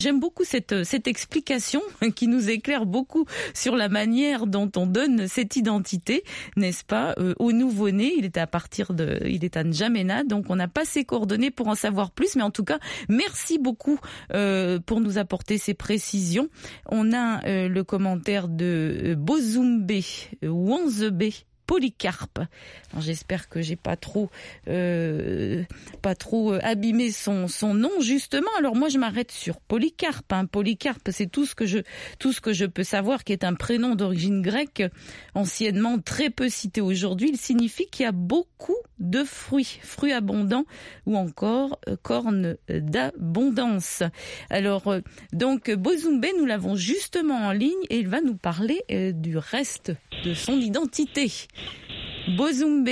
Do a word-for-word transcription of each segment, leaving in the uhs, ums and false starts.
J'aime beaucoup cette, cette explication qui nous éclaire beaucoup sur la manière dont on donne cette identité, n'est-ce pas, euh, au nouveau-né. Il est à partir de, il est à N'Djamena, donc on n'a pas ses coordonnées pour en savoir plus, mais en tout cas, merci beaucoup euh, pour nous apporter ces précisions. On a euh, le commentaire de Bozumbe Wanzebe Polycarpe. Alors, j'espère que j'ai pas trop, euh, pas trop abîmé son son nom justement. Alors moi je m'arrête sur Polycarpe. Hein. Polycarpe, c'est tout ce que je tout ce que je peux savoir, qui est un prénom d'origine grecque, anciennement très peu cité aujourd'hui. Il signifie qu'il y a beaucoup de fruits, fruits abondants ou encore euh, cornes d'abondance. Alors euh, donc Bozumbe, nous l'avons justement en ligne et il va nous parler euh, du reste de son identité. Bozumbe.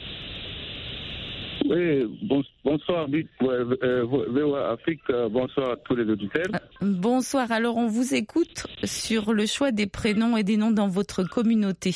Oui, bon, bonsoir, euh, V O A Afrique, bonsoir à tous les auditeurs. Bonsoir, alors on vous écoute sur le choix des prénoms et des noms dans votre communauté.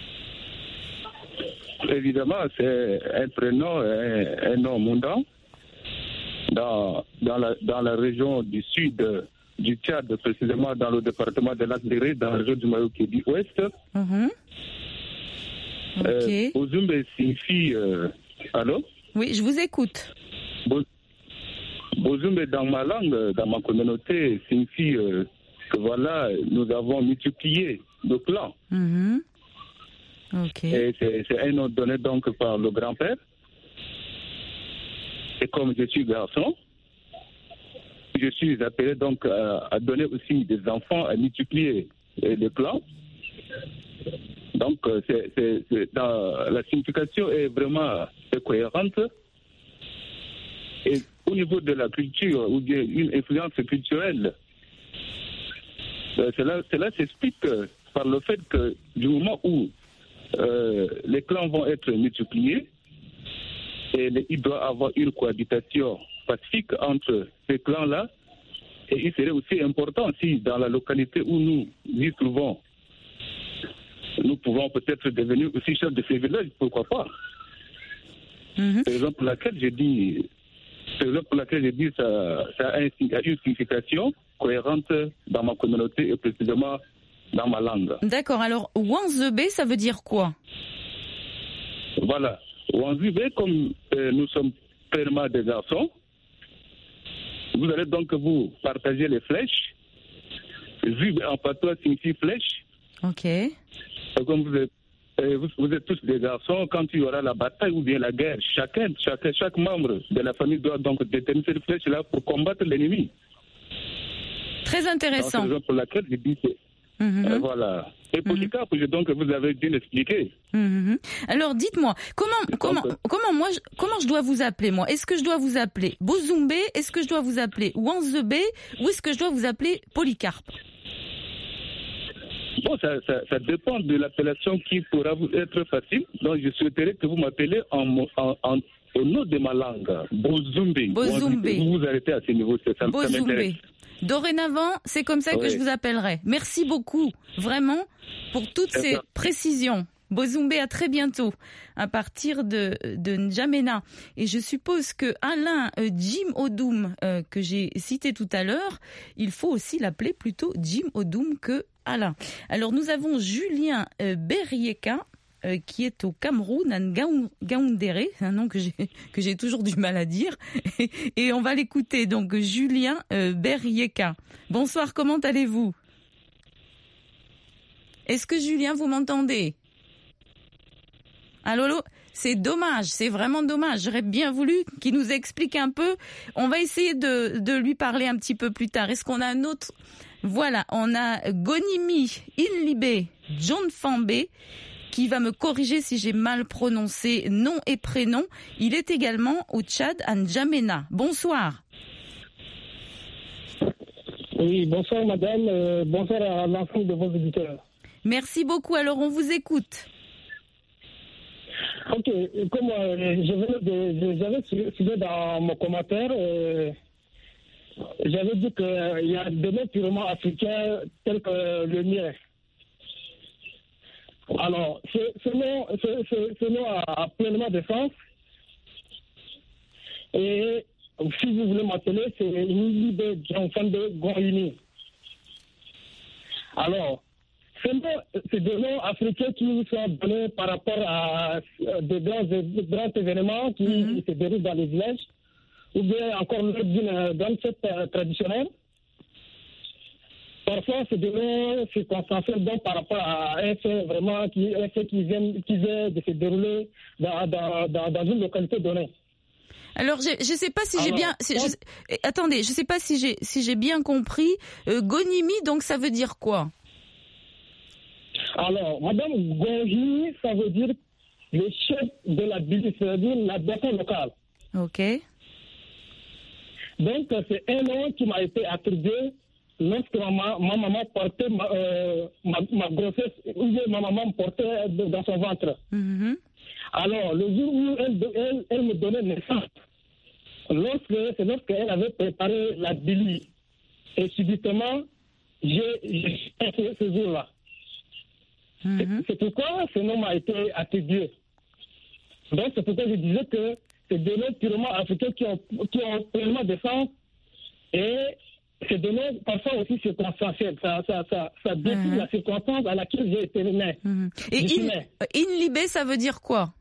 Évidemment, c'est un prénom, un, un nom mondain. Dans, dans, la, dans la région du sud du Tchad, précisément dans le département de l'Akdéré, dans la région du Mayo-Kédi Ouest. Mm-hmm. Okay. Euh, Bozumbe signifie... Euh, allô? Oui, je vous écoute. Bo, Bozumbe, dans ma langue, dans ma communauté, signifie euh, que voilà, nous avons multiplié nos clans. Mm-hmm. Okay. Et c'est, c'est un nom donné donc par le grand-père. Et comme je suis garçon, je suis appelé donc à, à donner aussi des enfants, à multiplier les clans. Donc, c'est, c'est, c'est dans, la signification est vraiment cohérente. Et au niveau de la culture, ou bien une influence culturelle, cela, cela s'explique par le fait que du moment où euh, les clans vont être multipliés, et les, il doit y avoir une cohabitation pacifique entre ces clans-là, et il serait aussi important si dans la localité où nous nous trouvons, nous pouvons peut-être devenir aussi chefs de ces villages, pourquoi pas. Mm-hmm. C'est la raison pour laquelle j'ai dit, c'est la raison pour laquelle j'ai dit ça, ça a une signification cohérente dans ma communauté et précisément dans ma langue. D'accord, alors Wanzebe, ça veut dire quoi? Voilà, Wanzebe, comme euh, nous sommes pleinement des garçons, vous allez donc vous partager les flèches. Zub en patois signifie flèche. Ok. Comme vous êtes, vous, vous êtes tous des garçons, quand il y aura la bataille ou bien la guerre, chacun, chacun, chaque membre de la famille doit donc détenir cette flèche-là pour combattre l'ennemi. Très intéressant. C'est la raison pour laquelle je dis que... Mm-hmm. Euh, voilà. Et Polycarpe, mm-hmm. donc vous avez bien expliqué. Mm-hmm. Alors dites-moi, comment, comment, donc, comment, moi, je, comment je dois vous appeler, moi? Est-ce que je dois vous appeler Bozumbe? Est-ce que je dois vous appeler Wanzebe? Ou est-ce que je dois vous appeler Polycarpe? Bon, ça, ça, ça dépend de l'appellation qui pourra vous être facile. Donc, je souhaiterais que vous m'appelez en, en, en, au nom de ma langue. Bozumbe. Bozumbe. Vous vous arrêtez à ce niveau, ça, ça m'intéresse. Dorénavant, c'est comme ça oui. que je vous appellerai. Merci beaucoup, vraiment, pour toutes c'est ces ça. précisions. Bozumbe, à très bientôt, à partir de, de N'Djamena. Et je suppose que Alain euh, Jim Odoum, euh, que j'ai cité tout à l'heure, il faut aussi l'appeler plutôt Jim Odoum que Alain. Alors, nous avons Julien euh, Berrieka, euh, qui est au Cameroun, à Ngaoundéré, un nom que j'ai, que j'ai toujours du mal à dire. Et, et on va l'écouter. Donc, Julien euh, Berrieka. Bonsoir, comment allez-vous? Est-ce que Julien, vous m'entendez? Allô, allô, c'est dommage, c'est vraiment dommage. J'aurais bien voulu qu'il nous explique un peu. On va essayer de, de lui parler un petit peu plus tard. Est-ce qu'on a un autre? Voilà, on a Gonimi Inlibe John Fambe qui va me corriger si j'ai mal prononcé nom et prénom. Il est également au Tchad, à N'Djamena. Bonsoir. Oui, bonsoir madame. Euh, bonsoir à l'ensemble de vos auditeurs. Merci beaucoup. Alors, on vous écoute. Ok, comme euh, je venais de, j'avais suivi dans mon commentaire, euh, j'avais dit qu'il euh, y a des noms purement africains tels que le mien. Alors, ce, ce nom, ce, ce, ce nom a, a pleinement de sens. Et si vous voulez m'appeler, c'est Nilibé Djongfande Goyini. Alors, c'est des noms africains qui nous sont donnés par rapport à des grands, des grands événements qui mm-hmm. se déroulent dans les villages, ou bien encore lors d'une grande fête traditionnelle. Parfois, c'est des noms circonstanciels donc par rapport à un fait vraiment qui, un fait qui, vient, qui vient de se dérouler dans, dans, dans, dans une localité donnée. Alors, je ne sais pas si j'ai bien... Si, je, attendez, je ne sais pas si j'ai si j'ai bien compris. Euh, Gonimi, donc ça veut dire quoi? Alors, Madame Gonjini, ça veut dire le chef de la ville, c'est-à-dire la bassin locale. Ok. Donc, c'est un nom qui m'a été attribué lorsque ma, ma maman portait ma, euh, ma, ma grossesse, ou bien ma maman me portait dans son ventre. Mm-hmm. Alors, le jour où elle, elle, elle me donnait naissance, lorsque, c'est lorsqu'elle avait préparé la bili. Et subitement, j'ai, j'ai fait ce jour-là. Mm-hmm. C'est, c'est pourquoi ce nom m'a été attribué. Donc, c'est pourquoi je disais que c'est des noms purement africains qui ont, qui ont pleinement de sens et c'est des noms parfois aussi circonstanciels. Ça, ça, ça, ça décrit mm-hmm. la circonstance à laquelle j'ai été né. Mm-hmm. Et in, Inlibé, ça veut dire quoi?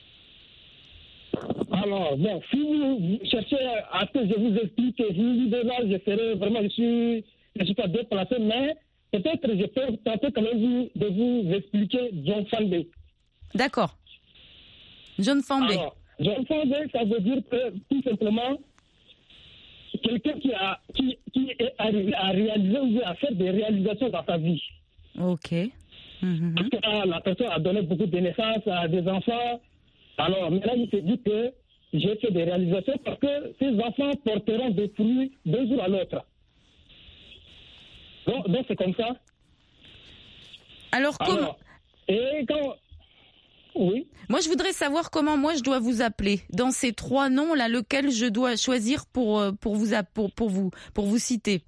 Alors, bon, si vous cherchez à ce que je vous explique, Inlibé, là, je serai vraiment, je suis, je suis pas déplacé, mais peut-être je peux tenter quand même vous, de vous expliquer John Fandé. D'accord. John Fandé. Alors, John Fandé, ça veut dire que, tout simplement, quelqu'un qui, a, qui, qui est arrivé à réaliser ou à faire des réalisations dans sa vie. Ok. Mm-hmm. Parce que la personne a donné beaucoup de naissances à des enfants. Alors, maintenant, il s'est dit que j'ai fait des réalisations parce que ces enfants porteront des fruits d'un jour à l'autre. Donc, donc c'est comme ça. Alors, comment... Alors, et quand... Oui. Moi, je voudrais savoir comment moi je dois vous appeler. Dans ces trois noms-là, lequel je dois choisir pour, pour, vous, pour, pour, vous, pour vous citer.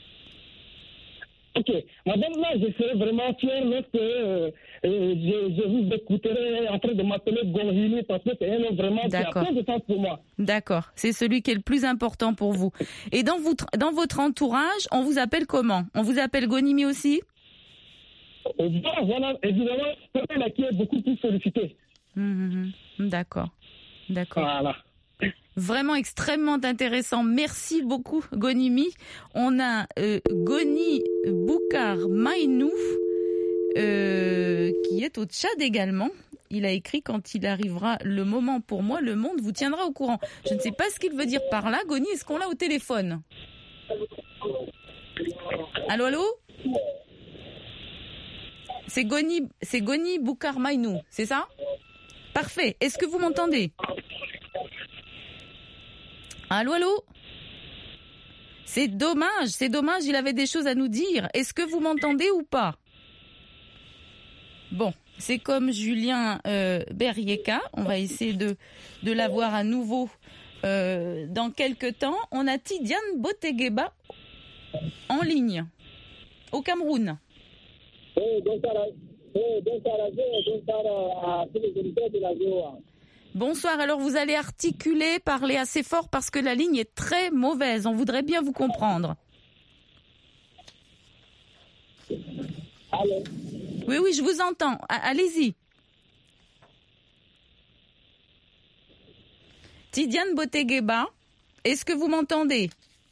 Ok. Madame, là, je serai vraiment fier lorsque euh, je, je vous écouterai en train de m'appeler Gonjini parce que c'est un nom vraiment qui a plein de sens pour moi. D'accord. C'est celui qui est le plus important pour vous. Et dans, vous, dans votre entourage, on vous appelle comment? On vous appelle Gonimi aussi? Bon, voilà, évidemment, c'est là qui est beaucoup plus sollicité. Mmh, d'accord, d'accord. Voilà. Vraiment extrêmement intéressant. Merci beaucoup, Gonimi. On a euh, Goni Boukar Mainou, euh, qui est au Tchad également. Il a écrit « Quand il arrivera le moment pour moi, le monde vous tiendra au courant ». Je ne sais pas ce qu'il veut dire par là. Goni, est-ce qu'on l'a au téléphone? Allô, allô? C'est Goni, c'est Goni Boukar Mainou, c'est ça? Parfait. Est-ce que vous m'entendez? Allô, allô? C'est dommage, c'est dommage, il avait des choses à nous dire. Est-ce que vous m'entendez ou pas? Bon, c'est comme Julien euh, Berrieka. On va essayer de, de l'avoir à nouveau euh, dans quelques temps. On a Tidiane Botegueba en ligne, au Cameroun. Oui, bonsoir à, oui, bonsoir à, bonsoir à tous les auditeurs de la V O A. Bonsoir, alors vous allez articuler, parler assez fort parce que la ligne est très mauvaise. On voudrait bien vous comprendre. Allô? Oui, oui, je vous entends. Allez-y. Tidiane Botegueba, est-ce que vous m'entendez?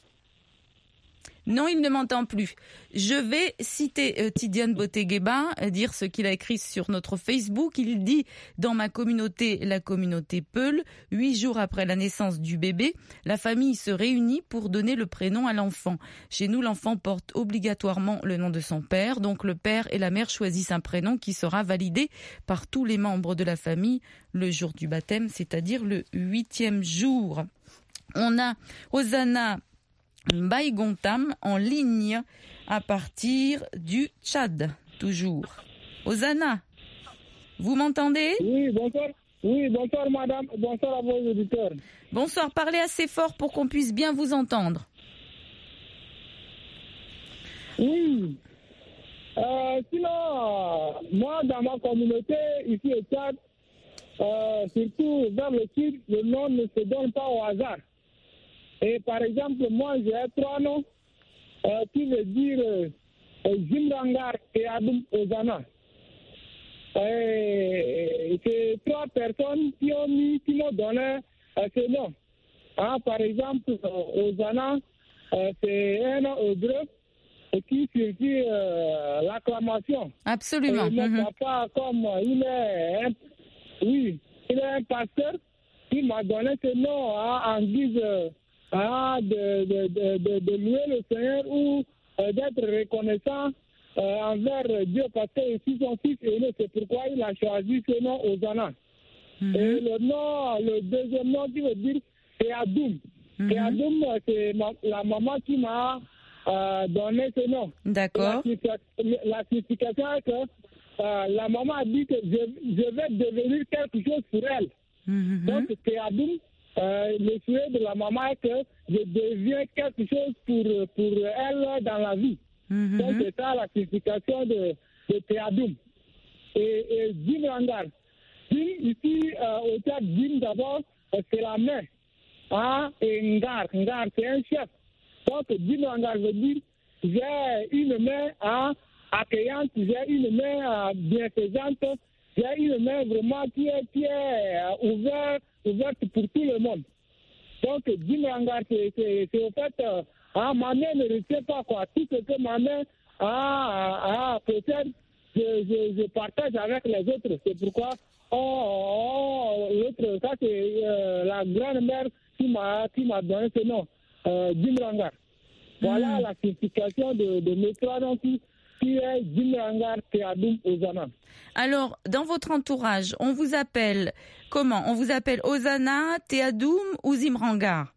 Non, il ne m'entend plus. Je vais citer euh, Tidiane Botegueba, euh, dire ce qu'il a écrit sur notre Facebook. Il dit « Dans ma communauté, la communauté Peul, huit jours après la naissance du bébé, la famille se réunit pour donner le prénom à l'enfant. Chez nous, l'enfant porte obligatoirement le nom de son père. Donc le père et la mère choisissent un prénom qui sera validé par tous les membres de la famille le jour du baptême, c'est-à-dire le huitième jour. » On a Hosanna Mbaïgontam en ligne à partir du Tchad, toujours. Hosanna, vous m'entendez? Oui, bonsoir. Oui, bonsoir madame, bonsoir à vos auditeurs. Bonsoir, parlez assez fort pour qu'on puisse bien vous entendre. Oui. Euh, sinon, moi dans ma communauté, ici au Tchad, euh, surtout vers le sud, le nom ne se donne pas au hasard. Et par exemple, moi, j'ai trois noms euh, qui veut dire euh, Zimrangar et Adum Ozana. Et c'est trois personnes qui ont mis, qui m'ont donné euh, ce nom. Ah, par exemple, euh, Ozana, euh, c'est un nom hébreu qui signifie euh, l'acclamation. Absolument. Et mon mm-hmm. papa, comme il est un, oui, il est un pasteur, il m'a donné ce nom hein, en guise hein, de, de, de, de, de louer le Seigneur ou euh, d'être reconnaissant euh, envers Dieu parce que ici son fils est né. C'est pourquoi il a choisi ce nom Ozana. Mm-hmm. Et le nom, le deuxième nom qui veut dire c'est Adoum. Mm-hmm. Et Adoum, c'est ma, la maman qui m'a euh, donné ce nom. D'accord. La, la signification est que euh, la maman a dit que je, je vais devenir quelque chose pour elle. Mm-hmm. Donc, c'est Adoum. Euh, le souhait de la maman est que je deviens quelque chose pour, pour elle dans la vie. Mm-hmm. Donc, c'est ça la signification de, de Théadoum. Et, et Jim Rangar. Jim, ici, euh, au théâtre Jim, d'abord, euh, c'est la main. Ah, et Ngar. Ngar, c'est un chef. Donc, Jim Rangar veut dire j'ai une main ah, accueillante, j'ai une main ah, bienfaisante, j'ai une main vraiment qui est, qui est euh, ouverte, ouverte pour tout le monde. Donc, Jim Rangar, c'est, c'est, c'est au fait, euh, ah, ma main ne retient pas quoi. Tout ce que ma main ah, ah, peut-être, je, je, je partage avec les autres. C'est pourquoi, oh, oh, l'autre, ça c'est euh, la grand-mère qui m'a, qui m'a donné ce nom, euh, Jim Rangar. Voilà mmh. la signification de, de mes trois noms qui, qui est Jim Rangar, Théadoum, Ozana. Alors, dans votre entourage, on vous appelle comment? On vous appelle Ozana, Théadoum ou Zimrangar?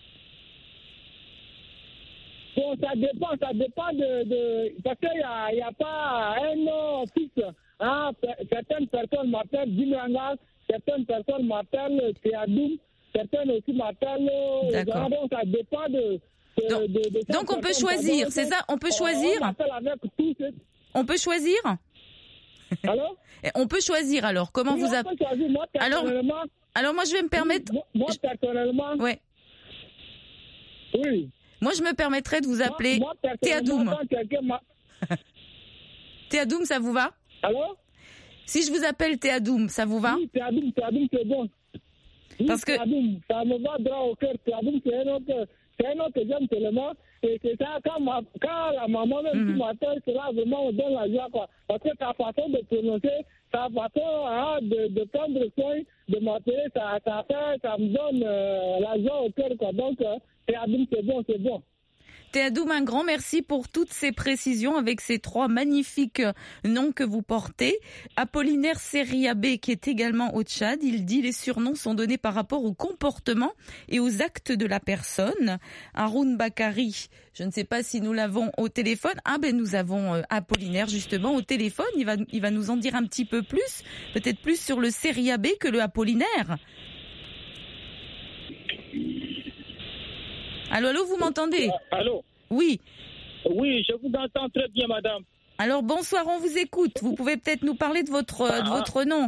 Bon, ça dépend, ça dépend de... de parce qu'il n'y a, y a pas un nom fixe. Hein? Certaines personnes m'appellent Zimrangar, certaines personnes m'appellent Théadoum, certaines aussi m'appellent Ozana. Donc, ça dépend de... de donc, de, de donc on peut choisir, c'est ça? On peut choisir? On m'appelle avec tous ces... On peut choisir? Alors? On peut choisir alors. Comment oui, vous appelez? Alors, alors moi je vais me permettre. Oui, moi personnellement. Ouais. Oui. Moi je me permettrai de vous appeler moi, moi, Théadoum. Théadoum, ça vous va? Alors? Si je vous appelle Théadoum, ça vous va? Oui, Théadoum, Théadoum, c'est bon. Oui, parce que Théadoum, ça me va droit au cœur. Théadoum, c'est un autre. C'est un nom que j'aime tellement. Et c'est ça, quand, ma, quand la maman même mm-hmm. qui m'appelle, cela vraiment me donne la joie, quoi. Parce que ta façon de prononcer, ta façon hein, de, de prendre soin, de m'appeler, ça, ça, fait, ça me donne euh, la joie au cœur, quoi. Donc, euh, Théadoum, c'est bon, c'est bon. Théadoum, un grand merci pour toutes ces précisions avec ces trois magnifiques noms que vous portez. Apollinaire Seriabé, qui est également au Tchad, il dit les surnoms sont donnés par rapport au comportement et aux actes de la personne. Haroun Bakari, je ne sais pas si nous l'avons au téléphone. Ah ben nous avons euh, Apollinaire justement au téléphone. Il va, il va nous en dire un petit peu plus, peut-être plus sur le Seriabé que le Apollinaire. Allô, allô, vous m'entendez? euh, Allô? Oui. Oui, je vous entends très bien, madame. Alors, bonsoir, on vous écoute. Vous pouvez peut-être nous parler de votre, ah. de votre nom.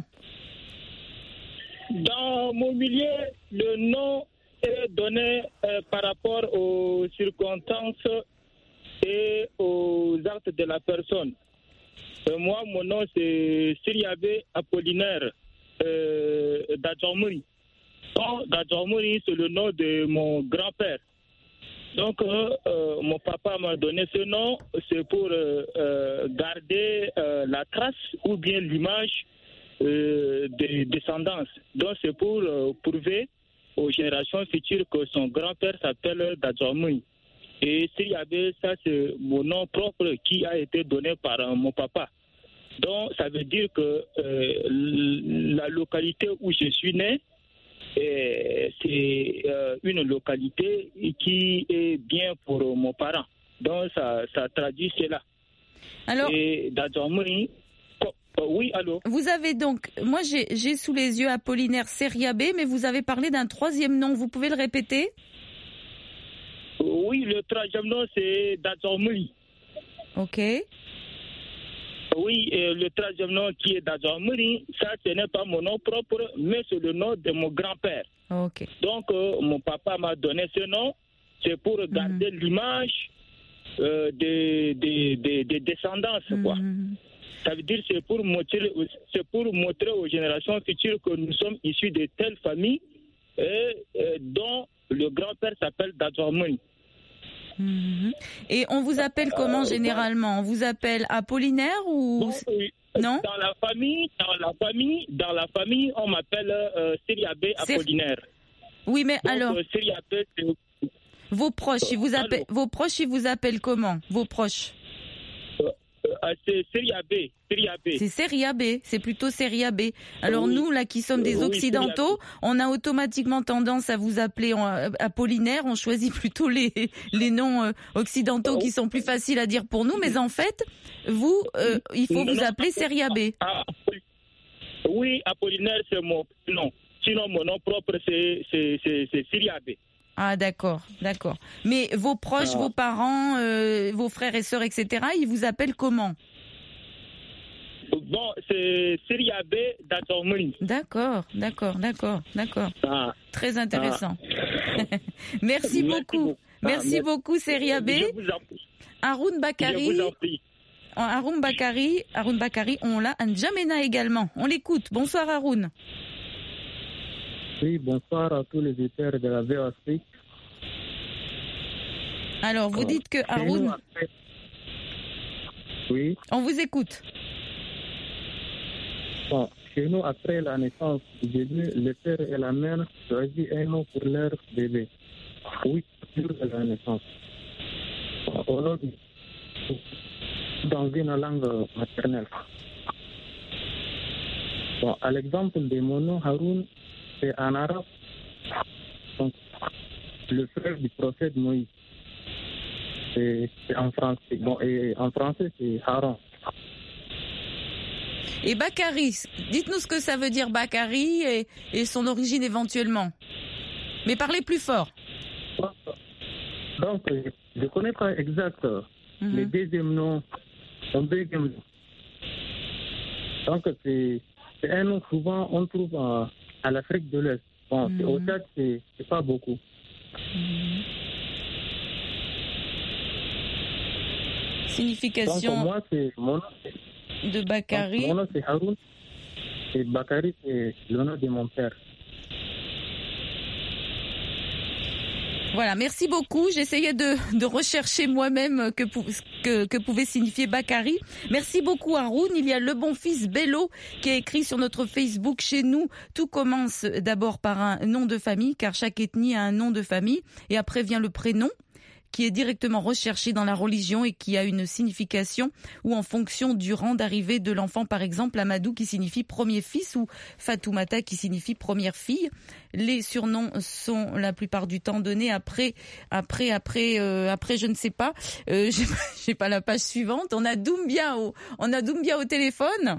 Dans mon milieu, le nom est donné euh, par rapport aux circonstances et aux actes de la personne. Euh, moi, mon nom, c'est Seriabé Apollinaire euh, Dadjormouri. Dadjormouri, c'est le nom de mon grand-père. Donc, euh, euh, mon papa m'a donné ce nom, c'est pour euh, euh, garder euh, la trace ou bien l'image euh, des descendances. Donc, c'est pour euh, prouver aux générations futures que son grand-père s'appelle Dadjormouri. Et Seriabé, ça, c'est mon nom propre qui a été donné par euh, mon papa. Donc, ça veut dire que euh, la localité où je suis né, et c'est euh, une localité qui est bien pour euh, mon parent. Donc, ça, ça traduit cela. Alors, et Dadjormouri, oh, oh, oui, allô? Vous avez donc, moi j'ai, j'ai sous les yeux Apollinaire Seriabé, mais vous avez parlé d'un troisième nom. Vous pouvez le répéter? Oui, le troisième nom, c'est Dadjormouri. Ok. Oui, et le troisième nom qui est Dadjormouri, ça ce n'est pas mon nom propre, mais c'est le nom de mon grand-père. Okay. Donc, euh, mon papa m'a donné ce nom c'est pour garder mmh. l'image euh, des, des, des, des descendances, mmh. quoi. Ça veut dire que c'est pour montrer, c'est pour montrer aux générations futures que nous sommes issus de telles familles et, et dont le grand-père s'appelle Dadjormoun. Mmh. Et on vous appelle comment euh, généralement ? On vous appelle Apollinaire ou bon, oui. Non ? Dans la famille, dans la famille, dans la famille, on m'appelle euh, Seriabé Apollinaire. Oui, mais donc, alors euh, Seriabé, c'est... vos proches, ils vous appellent, vos proches, ils vous appellent comment ? Vos proches ? euh, euh, C'est Seriabé. Seriabé. C'est Seriabé, c'est plutôt Seriabé. Alors oui. Nous, là, qui sommes des Occidentaux, oui, on a automatiquement tendance à vous appeler Apollinaire. On choisit plutôt les, les noms euh, occidentaux qui sont plus faciles à dire pour nous. Mais en fait, vous, euh, il faut non, vous appeler Seriabé. Ah, oui, Apollinaire, c'est mon nom. Sinon, mon nom propre, c'est, c'est, c'est, c'est Seriabé. Ah d'accord, d'accord. Mais vos proches, ah. vos parents, euh, vos frères et sœurs, et cetera, ils vous appellent comment ? Bon, c'est Seriabé Dadjormoun. D'accord, d'accord, d'accord, d'accord. Ah. Très intéressant. Ah. merci, merci beaucoup. beaucoup. Merci ah, beaucoup, Seriabé. Haroun Bakari. Haroun Bakari, Haroun Bakari, on l'a. N'Djamena également. On l'écoute. Bonsoir, Haroun. Oui, bonsoir à tous les auditeurs de la V O Afrique. Alors, vous dites que Haroun... Après... Oui. On vous écoute. Bon, chez nous, après la naissance du bébé, le père et la mère choisissent un nom pour leur bébé. Oui, jour de la naissance. Bon, dans une langue maternelle. Bon, à l'exemple de mon nom, Haroun, c'est en arabe, donc, le frère du prophète Moïse. C'est, c'est en français. Bon, et en français, c'est Haron. Et Bakari, dites-nous ce que ça veut dire Bakari et, et son origine éventuellement. Mais parlez plus fort. Donc, je ne connais pas exact mm-hmm. les deuxièmes noms. Son deuxième nom. Donc, c'est, c'est un nom souvent on trouve à, à l'Afrique de l'Est. Bon, mm-hmm. au Tchad, c'est, c'est pas beaucoup. Mm-hmm. Signification. Donc, moi, c'est mon nom. De Bakari. Donc, mon nom, c'est Haroun. Et Bakari, c'est le nom de mon père. Voilà, merci beaucoup. J'essayais de, de rechercher moi-même que, que, que pouvait signifier Bakari. Merci beaucoup Haroun. Il y a le bon fils Bello qui a écrit sur notre Facebook chez nous. Tout commence d'abord par un nom de famille, car chaque ethnie a un nom de famille. Et après vient le prénom, qui est directement recherché dans la religion et qui a une signification ou en fonction du rang d'arrivée de l'enfant. Par exemple, Amadou qui signifie premier fils ou Fatoumata qui signifie première fille. Les surnoms sont la plupart du temps donnés après, après, après, euh, après, je ne sais pas. Euh, j'ai, j'ai pas la page suivante. On a Doumbia au, on a Doumbia au téléphone.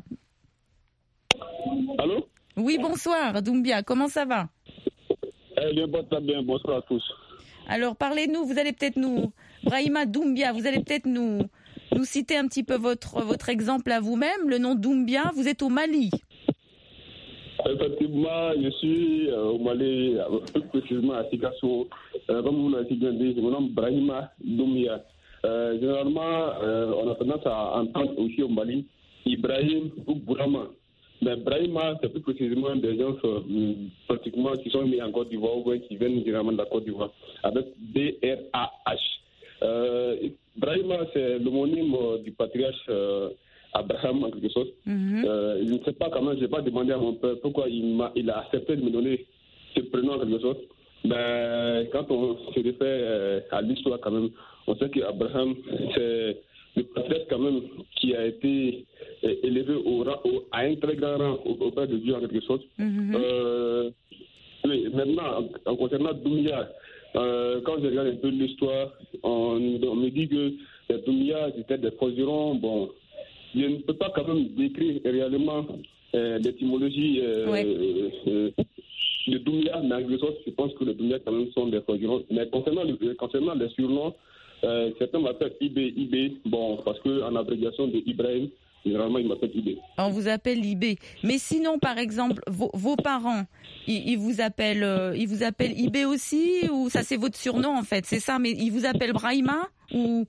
Allô? Oui, bonsoir Doumbia. Comment ça va? Eh bien, bien, bonsoir à tous. Alors, parlez-nous, vous allez peut-être nous... Brahima Doumbia, vous allez peut-être nous, nous citer un petit peu votre, votre exemple à vous-même. Le nom Doumbia, vous êtes au Mali. Effectivement, je suis euh, au Mali, plus précisément à Sikasso. Euh, comme vous l'avez bien dit, mon nom est Brahima Doumbia. Euh, généralement, euh, on a tendance à entendre aussi au Mali Ibrahim ou Bourama. Mais Brahima, c'est plus précisément des gens euh, pratiquement qui sont mis en Côte d'Ivoire ou qui viennent généralement de la Côte d'Ivoire, avec B R A H. Euh, Brahima, c'est l'homonyme euh, du patriarche euh, Abraham, en quelque sorte. Mm-hmm. Euh, je ne sais pas comment, je n'ai pas demandé à mon père pourquoi il, m'a, il a accepté de me donner ce prénom, en quelque sorte. Mais quand on se réfère euh, à l'histoire, quand même, on sait qu'Abraham, c'est le patriarche quand même qui a été euh, élevé au rang, au, à un très grand rang auprès de Dieu en quelque sorte. Mm-hmm. Euh, oui, maintenant, en, en concernant Doumbia, euh, quand je regarde un peu l'histoire, on, on me dit que les Doumbia étaient des forgerons. Bon, je ne peux pas quand même décrire réellement euh, l'étymologie euh, ouais. euh, de Doumbia, mais en quelque sorte, je pense que les Doumbia quand même sont des forgerons. Mais concernant, le, concernant les surnoms, Euh, certains m'appellent I B, I B, bon, parce qu'en abréviation de Ibrahim, généralement, ils m'appellent Ibé. On vous appelle Ibé. Mais sinon, par exemple, vos, vos parents, ils, ils, vous appellent, euh, ils vous appellent Ibé aussi, ou ça c'est votre surnom en fait, c'est ça, mais ils vous appellent Brahima ou...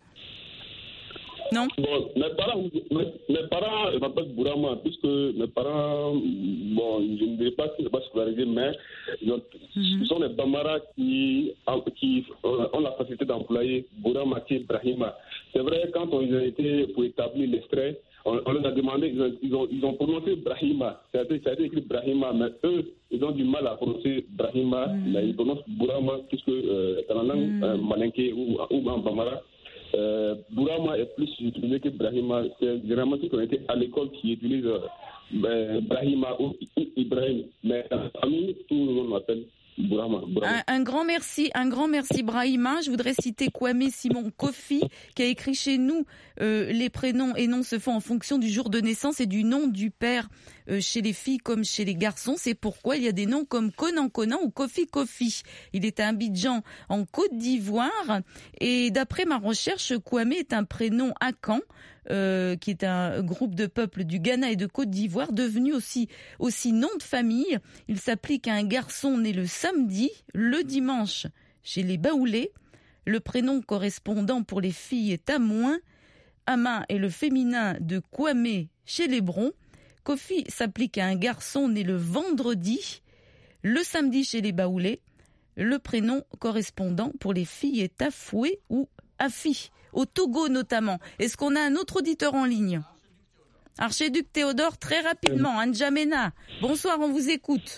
Non. Bon, mes parents, mes, mes parents m'appellent Bourama, puisque mes parents, bon, je ne dirais pas qu'ils ne sont pas scolarisés, mais ils, ont, mm-hmm. ils sont des Bambara qui, qui ont la facilité d'employer Bourama et Brahima. C'est vrai, quand on a été pour établir l'extrait, on, on leur a demandé, ils ont, ils ont, ils ont prononcé Brahima, ça a, été, ça a été écrit Brahima, mais eux, ils ont du mal à prononcer Brahima, mm-hmm. mais ils prononcent Bourama, puisque euh, dans la langue mm-hmm. euh, malinké ou, ou en Bambara, Euh, Bourama est plus utilisé que Brahima. C'est généralement ceux qui ont été à l'école qui utilisent euh, Brahima ou Ibrahim. Mais dans la famille, tout le monde m'appelle Bourama. Un, un grand merci, un grand merci Brahima. Je voudrais citer Kwame Simon Kofi qui a écrit chez nous euh, les prénoms et noms se font en fonction du jour de naissance et du nom du père euh, chez les filles comme chez les garçons. C'est pourquoi il y a des noms comme Conan Conan ou Kofi Kofi. Il est à Abidjan en Côte d'Ivoire et d'après ma recherche, Kwame est un prénom akan. Euh, qui est un groupe de peuples du Ghana et de Côte d'Ivoire, devenu aussi, aussi nom de famille. Il s'applique à un garçon né le samedi, le dimanche chez les Baoulés. Le prénom correspondant pour les filles est Amouin. Ama est le féminin de Kwame chez les Brons. Kofi s'applique à un garçon né le vendredi, le samedi chez les Baoulés. Le prénom correspondant pour les filles est Afoué ou Afi. Au Togo notamment. Est-ce qu'on a un autre auditeur en ligne ? Archiduc Théodore, très rapidement, euh, N'Djamena. Bonsoir, on vous écoute.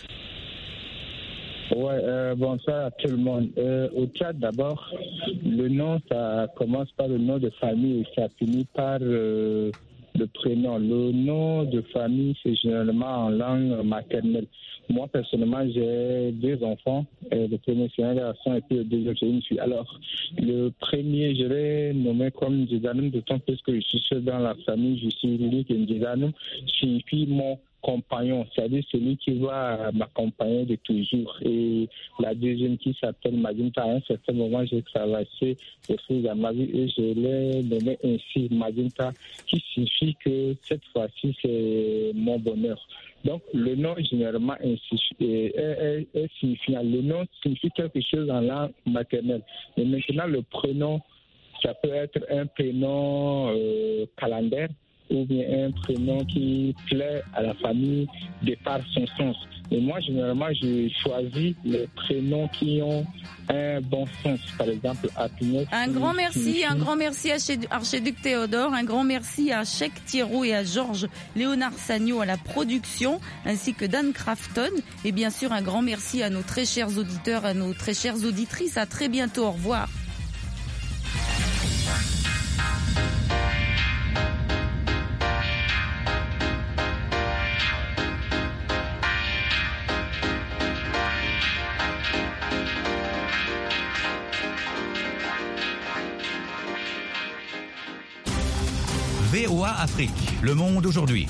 Ouais, euh, bonsoir à tout le monde. Euh, au Tchad, d'abord, le nom, ça commence par le nom de famille et ça finit par euh, le prénom. Le nom de famille, c'est généralement en langue maternelle. Moi, personnellement, j'ai deux enfants. Euh, le premier, c'est un garçon et puis le deuxième, c'est une fille. Alors, le premier, je l'ai nommé comme Ndjidanoum, d'autant plus que je suis seul dans la famille. Je suis l'unique Ndjidanoum. Signifie mon compagnon, c'est-à-dire celui qui va m'accompagner de toujours. Et la deuxième qui s'appelle Madinta, à un certain moment, j'ai traversé les choses à ma vie et je l'ai nommé ainsi, Madinta, qui signifie que cette fois-ci, c'est mon bonheur. Donc, le nom, généralement, est, est, est, est signifiant. Le nom signifie quelque chose en langue maternelle. Et maintenant, le prénom, ça peut être un prénom euh, calendaire ou bien un prénom qui plaît à la famille de par son sens. Et moi, généralement, je choisis les prénoms qui ont un bon sens. Par exemple, Happiness. Un grand merci, un grand merci à Archiduc Théodore, un grand merci à Cheikh Thierro et à Georges Léonard Sagno à la production, ainsi que Dan Crafton. Et bien sûr, un grand merci à nos très chers auditeurs, à nos très chères auditrices. À très bientôt, au revoir. V O A Afrique, le monde aujourd'hui.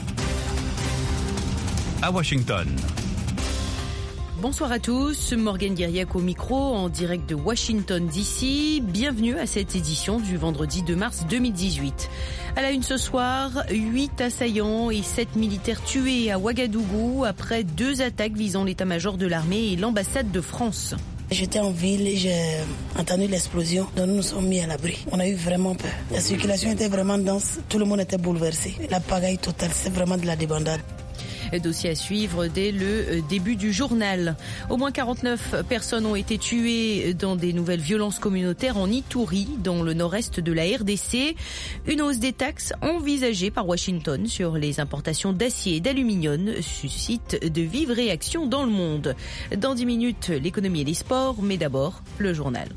À Washington. Bonsoir à tous, Morgane Guiriac au micro en direct de Washington D C. Bienvenue à cette édition du vendredi deux mars deux mille dix-huit. À la une ce soir, huit assaillants et sept militaires tués à Ouagadougou après deux attaques visant l'état-major de l'armée et l'ambassade de France. J'étais en ville et j'ai entendu l'explosion, donc nous nous sommes mis à l'abri. On a eu vraiment peur. La circulation était vraiment dense, tout le monde était bouleversé. La pagaille totale, c'est vraiment de la débandade. Dossier à suivre dès le début du journal. Au moins quarante-neuf personnes ont été tuées dans des nouvelles violences communautaires en Ituri, dans le nord-est de la R D C. Une hausse des taxes envisagée par Washington sur les importations d'acier et d'aluminium suscite de vives réactions dans le monde. Dans dix minutes, l'économie et les sports, mais d'abord, le journal.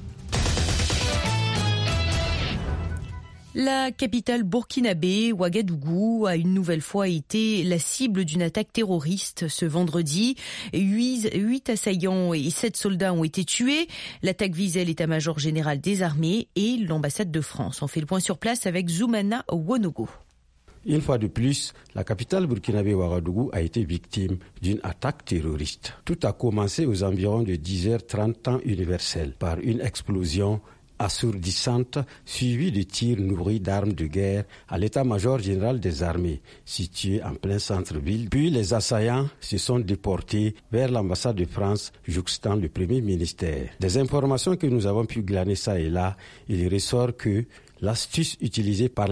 La capitale burkinabé, Ouagadougou, a une nouvelle fois été la cible d'une attaque terroriste ce vendredi. Huit, huit assaillants et sept soldats ont été tués. L'attaque visait l'état-major général des armées et l'ambassade de France. On fait le point sur place avec Zoumana Wonogo. Une fois de plus, la capitale burkinabé Ouagadougou a été victime d'une attaque terroriste. Tout a commencé aux environs de dix heures trente temps universel par une explosion assourdissante suivie de tirs nourris d'armes de guerre à l'état-major général des armées, situé en plein centre-ville. Puis les assaillants se sont déportés vers l'ambassade de France, jouxtant le premier ministère. Des informations que nous avons pu glaner ça et là, il ressort que l'astuce utilisée par